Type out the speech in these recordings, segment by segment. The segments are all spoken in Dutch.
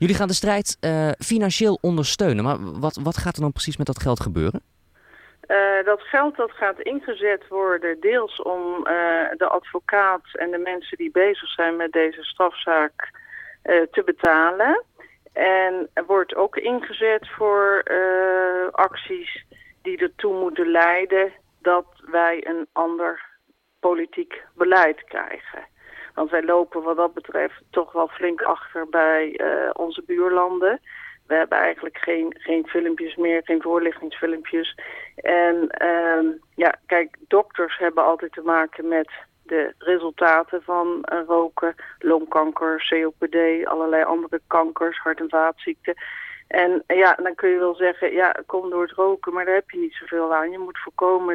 Jullie gaan de strijd financieel ondersteunen. Maar wat gaat er dan precies met dat geld gebeuren? Dat geld dat gaat ingezet worden deels om de advocaat en de mensen die bezig zijn met deze strafzaak te betalen. En er wordt ook ingezet voor acties die ertoe moeten leiden dat wij een ander politiek beleid krijgen. Want wij lopen wat dat betreft toch wel flink achter bij onze buurlanden. We hebben eigenlijk geen filmpjes meer, geen voorlichtingsfilmpjes. En kijk, dokters hebben altijd te maken met de resultaten van roken. Longkanker, COPD, allerlei andere kankers, hart- en vaatziekten. En dan kun je wel zeggen, kom door het roken, maar daar heb je niet zoveel aan. Je moet voorkomen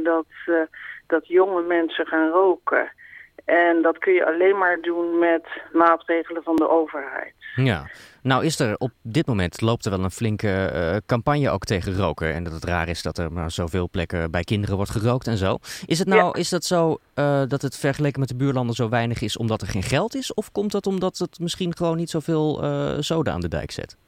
dat jonge mensen gaan roken. En dat kun je alleen maar doen met maatregelen van de overheid. Ja, nou is er op dit moment, loopt er wel een flinke campagne ook tegen roken. En dat het raar is dat er maar zoveel plekken bij kinderen wordt gerookt en zo. Is dat zo dat het vergeleken met de buurlanden zo weinig is omdat er geen geld is? Of komt dat omdat het misschien gewoon niet zoveel zoden aan de dijk zet?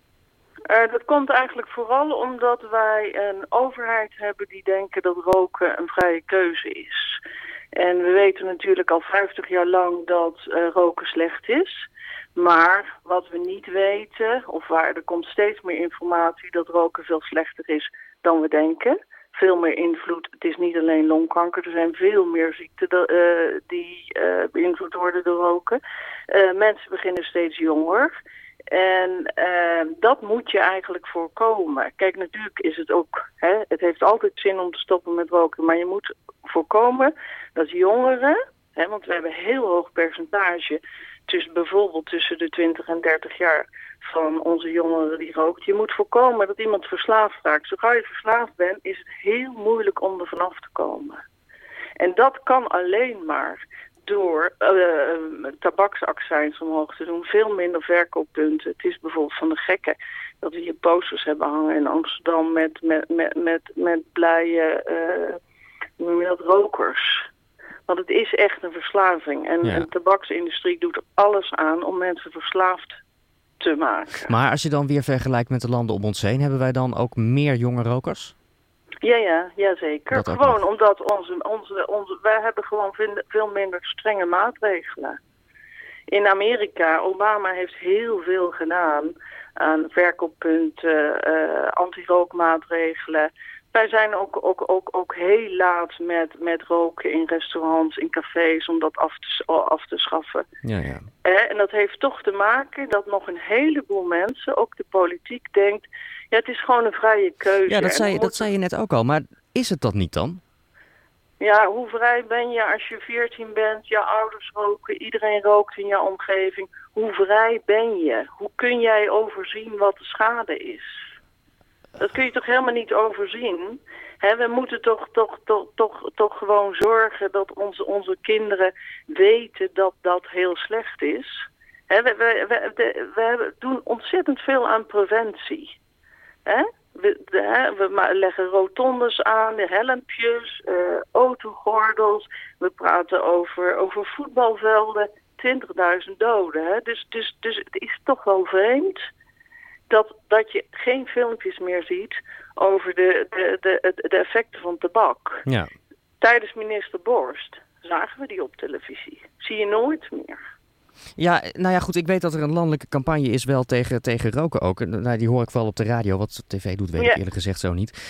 Dat komt eigenlijk vooral omdat wij een overheid hebben die denken dat roken een vrije keuze is. En we weten natuurlijk al 50 jaar lang dat roken slecht is. Maar wat we niet weten, er komt steeds meer informatie dat roken veel slechter is dan we denken. Veel meer invloed. Het is niet alleen longkanker, er zijn veel meer ziekten die beïnvloed worden door roken. Mensen beginnen steeds jonger. En dat moet je eigenlijk voorkomen. Kijk, natuurlijk is het ook, het heeft altijd zin om te stoppen met roken, maar je moet voorkomen dat jongeren, want we hebben een heel hoog percentage bijvoorbeeld tussen de 20 en 30 jaar van onze jongeren die rookt. Je moet voorkomen dat iemand verslaafd raakt. Zodra je verslaafd bent, is het heel moeilijk om er vanaf te komen. En dat kan alleen maar door tabaksaccijns omhoog te doen, veel minder verkooppunten. Het is bijvoorbeeld van de gekken dat we hier posters hebben hangen in Amsterdam met blije rokers. Want het is echt een verslaving. En de tabaksindustrie doet er alles aan om mensen verslaafd te maken. Maar als je dan weer vergelijkt met de landen om ons heen, hebben wij dan ook meer jonge rokers? Ja, zeker. Gewoon omdat wij hebben gewoon veel minder strenge maatregelen. In Amerika, Obama heeft heel veel gedaan aan verkooppunten, anti-rookmaatregelen. Wij zijn ook heel laat met roken in restaurants, in cafés, om dat af te schaffen. Ja. En dat heeft toch te maken dat nog een heleboel mensen, ook de politiek, denkt, het is gewoon een vrije keuze. Ja, dat zei je net ook al, maar is het dat niet dan? Ja, hoe vrij ben je als je 14 bent, je ouders roken, iedereen rookt in jouw omgeving. Hoe vrij ben je? Hoe kun jij overzien wat de schade is? Dat kun je toch helemaal niet overzien? We moeten toch gewoon zorgen dat onze kinderen weten dat dat heel slecht is. We doen ontzettend veel aan preventie. We leggen rotondes aan, de helmpjes, autogordels. We praten over voetbalvelden, 20.000 doden. Dus het is toch wel vreemd dat je geen filmpjes meer ziet over de effecten van tabak. Ja. Tijdens minister Borst zagen we die op televisie. Zie je nooit meer. Ja, nou ja, goed, ik weet dat er een landelijke campagne is wel tegen roken ook. Nou, die hoor ik wel op de radio. Wat tv doet, weet ik eerlijk gezegd zo niet.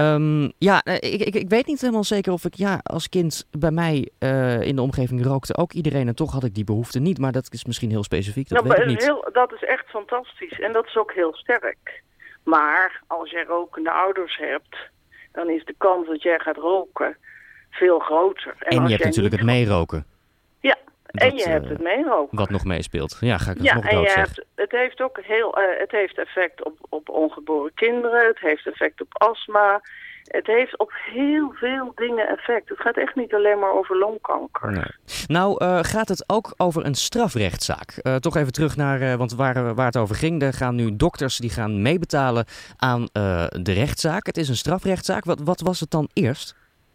Ik weet niet helemaal zeker of ik als kind bij mij in de omgeving rookte ook iedereen. En toch had ik die behoefte niet, maar dat is misschien heel specifiek, dat weet ik niet. Dat is echt fantastisch en dat is ook heel sterk. Maar als jij rokende ouders hebt, dan is de kans dat jij gaat roken veel groter. En je hebt natuurlijk het meeroken. Ja. En je hebt het meeroken. Wat nog meespeelt. Ja, ga ik nog dood zeggen. Het heeft ook het heeft effect op ongeboren kinderen. Het heeft effect op astma. Het heeft op heel veel dingen effect. Het gaat echt niet alleen maar over longkanker. Nee. Nou, gaat het ook over een strafrechtszaak? Toch even terug naar, want waar het over ging. Er gaan nu dokters die gaan meebetalen aan de rechtszaak. Het is een strafrechtszaak. Wat was het dan eerst?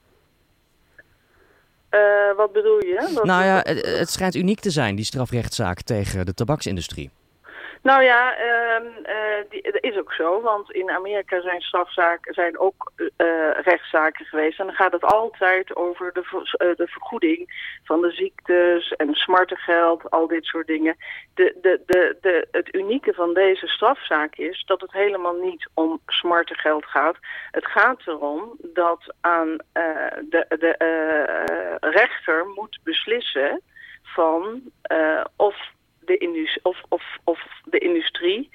Wat bedoel je? Het schijnt uniek te zijn, die strafrechtszaak tegen de tabaksindustrie. Nou ja, dat is ook zo, want in Amerika zijn ook rechtszaken geweest. En dan gaat het altijd over de vergoeding van de ziektes en smartengeld, al dit soort dingen. Het unieke van deze strafzaak is dat het helemaal niet om smartengeld gaat. Het gaat erom dat de rechter moet beslissen van of de industrie.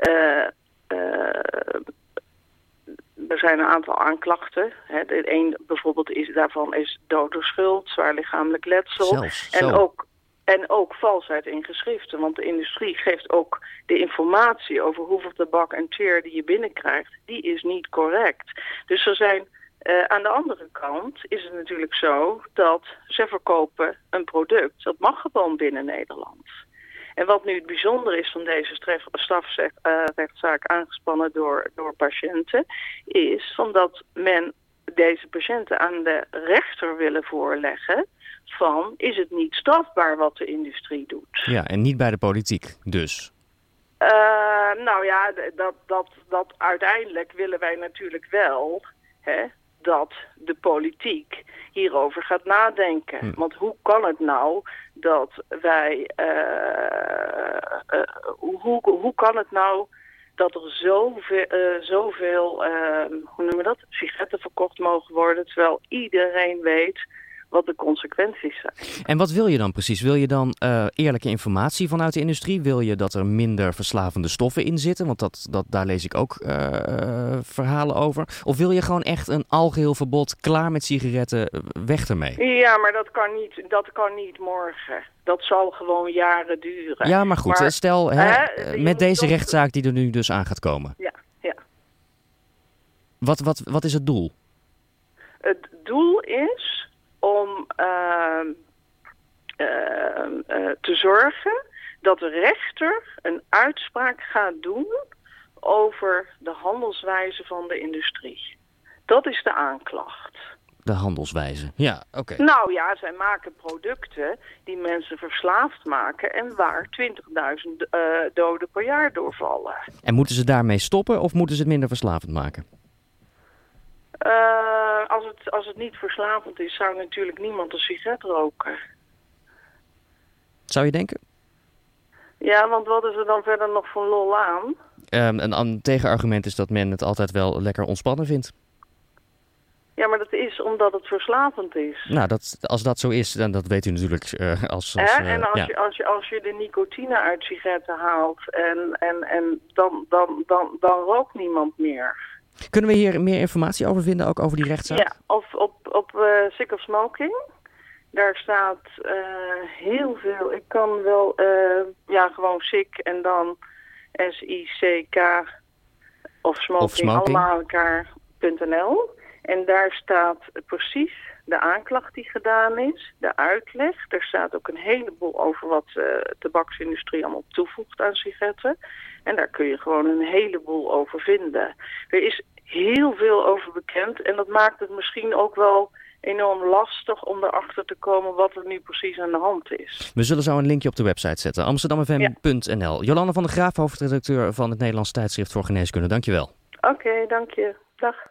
Er zijn een aantal aanklachten. Een bijvoorbeeld daarvan is dood door schuld, zwaar lichamelijk letsel. En ook valsheid in geschriften. Want de industrie geeft ook de informatie over hoeveel tabak en teer die je binnenkrijgt. Die is niet correct. Dus er zijn... aan de andere kant is het natuurlijk zo dat ze verkopen een product. Dat mag gewoon binnen Nederland. En wat nu het bijzonder is van deze strafrechtszaak aangespannen door patiënten, is omdat men deze patiënten aan de rechter willen voorleggen van, is het niet strafbaar wat de industrie doet? Ja, en niet bij de politiek dus. Nou ja, dat uiteindelijk willen wij natuurlijk wel, dat de politiek hierover gaat nadenken. Want hoe kan het nou dat wij... hoe kan het nou dat er zoveel hoe noemen we dat? Sigaretten verkocht mogen worden, terwijl iedereen weet wat de consequenties zijn. En wat wil je dan precies? Wil je dan eerlijke informatie vanuit de industrie? Wil je dat er minder verslavende stoffen in zitten? Want daar lees ik ook verhalen over. Of wil je gewoon echt een algeheel verbod, klaar met sigaretten, weg ermee? Ja, maar dat kan niet morgen. Dat zal gewoon jaren duren. Ja, maar goed, stel met deze rechtszaak die er nu dus aan gaat komen. Ja. Wat is het doel? Het doel is om te zorgen dat de rechter een uitspraak gaat doen over de handelswijze van de industrie. Dat is de aanklacht. De handelswijze, ja, oké. Nou ja, zij maken producten die mensen verslaafd maken en waar 20.000 doden per jaar doorvallen. En moeten ze daarmee stoppen of moeten ze het minder verslavend maken? Als het niet verslavend is, zou natuurlijk niemand een sigaret roken. Zou je denken? Ja, want wat is er dan verder nog voor lol aan? Een tegenargument is dat men het altijd wel lekker ontspannen vindt. Ja, maar dat is omdat het verslavend is. Nou, als dat zo is, dan dat weet u natuurlijk en als je de nicotine uit sigaretten haalt en dan rookt niemand meer. Kunnen we hier meer informatie over vinden, ook over die rechtszaak? Ja, of op Sick of Smoking. Daar staat heel veel. Ik kan wel, gewoon Sick en dan SICK of Smoking. Allemaal aan elkaar.nl. En daar staat precies de aanklacht die gedaan is, de uitleg. Er staat ook een heleboel over wat de tabaksindustrie allemaal toevoegt aan sigaretten. En daar kun je gewoon een heleboel over vinden. Er is heel veel over bekend en dat maakt het misschien ook wel enorm lastig om erachter te komen wat er nu precies aan de hand is. We zullen zo een linkje op de website zetten, amsterdamfm.nl. Jolanda van der Graaf, hoofdredacteur van het Nederlands Tijdschrift voor Geneeskunde. Dankjewel. Oké, dank je. Dag.